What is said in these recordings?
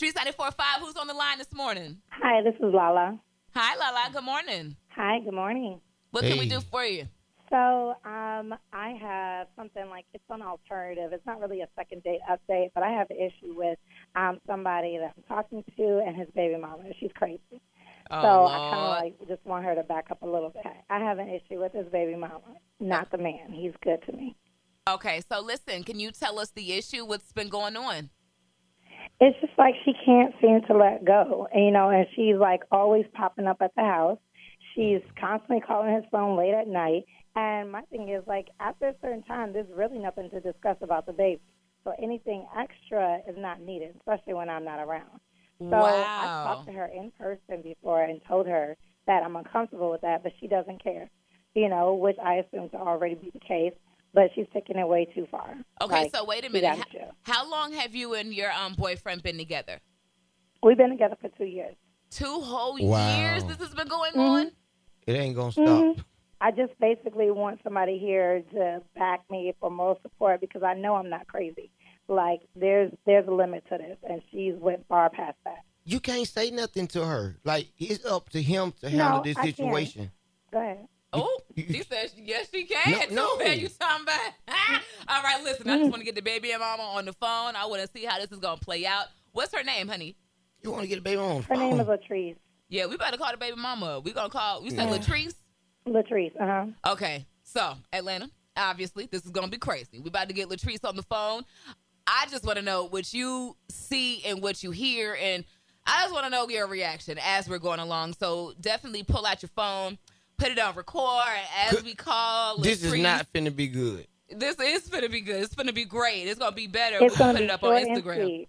Streets 94.5, who's on the line this morning? Hi, this is Lala. Hi, Lala. Good morning. Hi, good morning. What can we do for you? So I have something like, it's an alternative. It's not really a second date update, but I have an issue with somebody that I'm talking to and his baby mama. She's crazy. Oh, so Lord. I kind of like just want her to back up a little bit. I have an issue with his baby mama, not the man. He's good to me. Okay, so listen, can you tell us the issue? What's been going on? It's just like she can't seem to let go, and she's like always popping up at the house. She's constantly calling his phone late at night. And my thing is, like, after a certain time, there's really nothing to discuss about the baby. So anything extra is not needed, especially when I'm not around. So I talked to her in person before and told her that I'm uncomfortable with that, but she doesn't care, which I assume to already be the case. But she's taking it way too far. Okay, so wait a minute. How long have you and your boyfriend been together? We've been together for 2 years. 2 whole years this has been going on? It ain't going to stop. I just basically want somebody here to back me for moral support because I know I'm not crazy. Like, there's a limit to this, and she's went far past that. You can't say nothing to her. Like, it's up to him to handle this situation. Go ahead. Oh, she says yes, she can. No. Man, you talking about? All right, listen. I just want to get the baby and mama on the phone. I want to see how this is gonna play out. What's her name, honey? You want to get the baby on the phone? Her name is Latrice. Yeah, we better call the baby mama. We gonna call. We said Latrice. Latrice. Okay, so Atlanta. Obviously, this is gonna be crazy. We about to get Latrice on the phone. I just want to know what you see and what you hear, and I just want to know your reaction as we're going along. So definitely pull out your phone. Put it on record as we call Latrice. This is not finna be good. This is finna be good. It's finna be great. It's gonna be better. It's We're gonna gonna put be it up on Instagram.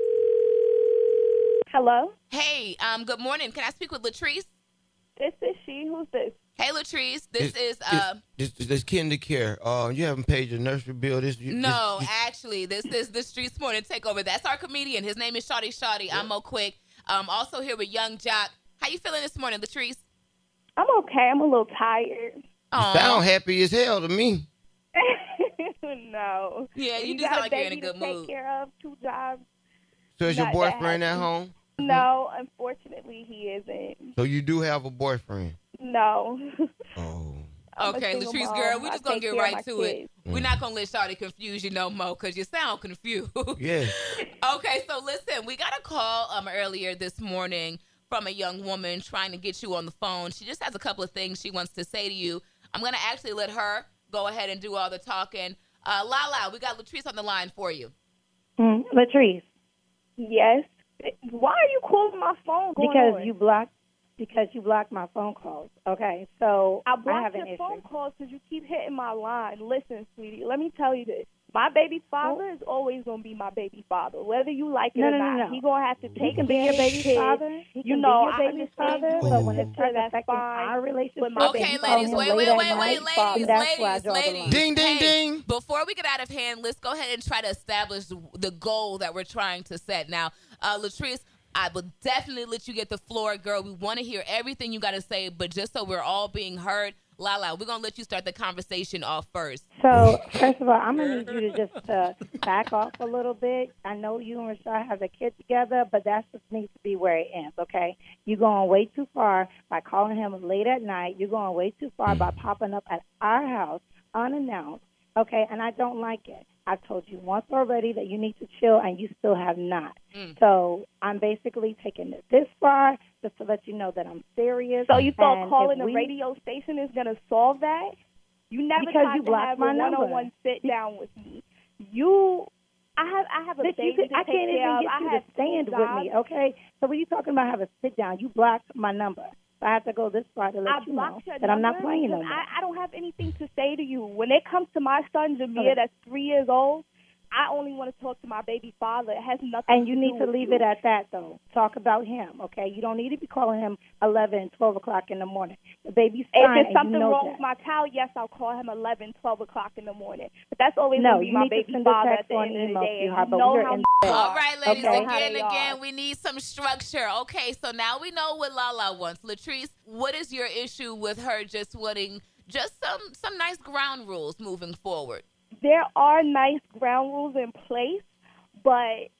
Hello? Hey, good morning. Can I speak with Latrice? This is she. Who's this? Hey, Latrice. This is This kinder care. You haven't paid your nursery bill. Actually, this is the Streets Morning Takeover. That's our comedian. His name is Shawty. I'm Mo Quick. Also here with Young Jock. How you feeling this morning, Latrice? I'm okay. I'm a little tired. You sound happy as hell to me. No. Yeah, you just got sound a like you're in a baby good to mood. take care of, 2 jobs. So is your Not boyfriend that at home? No, unfortunately, he isn't. So you do have a boyfriend? No. Oh. Okay, Latrice, girl, we're just going to get right to it. We're not going to let Shawty confuse you no more because you sound confused. Yeah. Okay, so listen, we got a call earlier this morning from a young woman trying to get you on the phone. She just has a couple of things she wants to say to you. I'm going to actually let her go ahead and do all the talking. Lala, we got Latrice on the line for you. Latrice. Yes. Why are you calling my phone? Because you blocked my phone calls. Okay, so I have blocked an your issue. phone calls because you keep hitting my line. Listen, sweetie, let me tell you this. My baby father is always going to be my baby father, whether you like it or not. No. He going to have to take He can be your baby father. He can be your baby father, but when it starts affecting our relationship, Okay, ladies, wait, that's why I draw the line. Ding, ding, ding. Before we get out of hand, let's go ahead and try to establish the goal that we're trying to set. Now, Latrice, I will definitely let you get the floor, girl. We want to hear everything you got to say, but just so we're all being heard, Lala, we're going to let you start the conversation off first. So, first of all, I'm going to need you to just back off a little bit. I know you and Rashad have a kid together, but that just needs to be where it ends, okay? You're going way too far by calling him late at night. You're going way too far by popping up at our house unannounced, okay? And I don't like it. I've told you once already that you need to chill, and you still have not. So I'm basically taking it this far just to let you know that I'm serious. So you thought calling the radio station is going to solve that? You never tried to have a one-on-one sit down with me. I have a baby to take care of. I can't even get you to stand with me, okay? So when you talking about have a sit down, you blocked my number. So I have to go this far to let you know that I'm not playing no more. I don't have anything to say to you. When it comes to my son, Jameer, that's 3 years old, I only want to talk to my baby father. It has nothing and you to need do to leave it at that, though. Talk about him, okay? You don't need to be calling him 11, 12 o'clock in the morning. The baby's fine, if there's and something you know wrong that. with my child, yes, I'll call him 11, 12 o'clock in the morning. But that's always going to be my baby father at the end of the day. All right, ladies, again, we need some structure. Okay, so now we know what Lala wants. Latrice, what is your issue with her just wanting just some nice ground rules moving forward? There are nice ground rules in place, but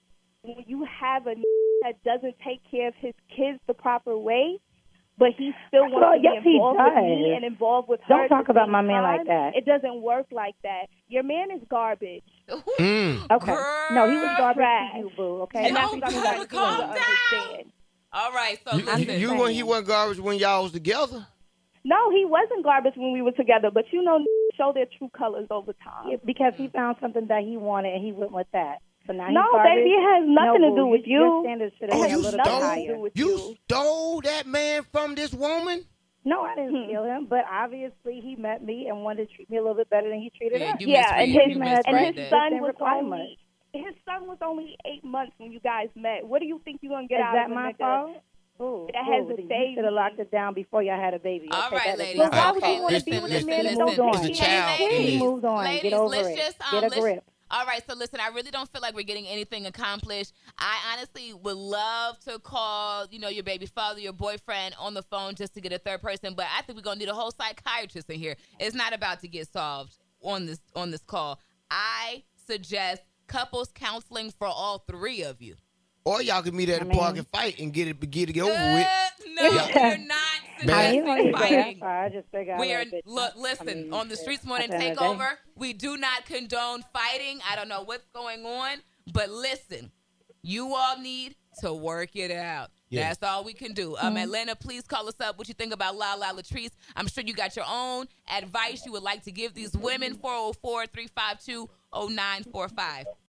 when you have a that doesn't take care of his kids the proper way, but he still wants to be involved with me and involved with her. Don't talk about my man like that. It doesn't work like that. Your man is garbage. Okay. Girl. No, he was garbage to you, boo. Okay. And that's something that you calm need to understand. All right, so listen. He wasn't garbage when y'all was together? No, he wasn't garbage when we were together, but show their true colors over time. Yeah, because he found something that he wanted and he went with that. So now no, baby, it has nothing to do with you. Your standards should have been a little bit higher. You stole that man from this woman? No, I didn't steal him, but obviously he met me and wanted to treat me a little bit better than he treated us. And his son was only 8 months when you guys met. What do you think you're gonna get out of him? Is that my fault? That has a baby. You should have locked it down before y'all had a baby. All right, ladies. But why would you want to be with a man that don't It's a child. He moved on. Ladies, get over let's it. just Get a grip. All right, so listen, I really don't feel like we're getting anything accomplished. I honestly would love to call, your baby father, your boyfriend on the phone just to get a third person, but I think we're going to need a whole psychiatrist in here. It's not about to get solved on this call. I suggest couples counseling for all three of you. Or y'all can meet at the park and fight and get it over with. No, we're not suggesting fighting. I just figured listen, on the Streets Morning Takeover, we do not condone fighting. I don't know what's going on, but listen, you all need to work it out. Yeah. That's all we can do. Atlanta, please call us up. What you think about Lala Latrice? I'm sure you got your own advice you would like to give these women. 404-352-0945.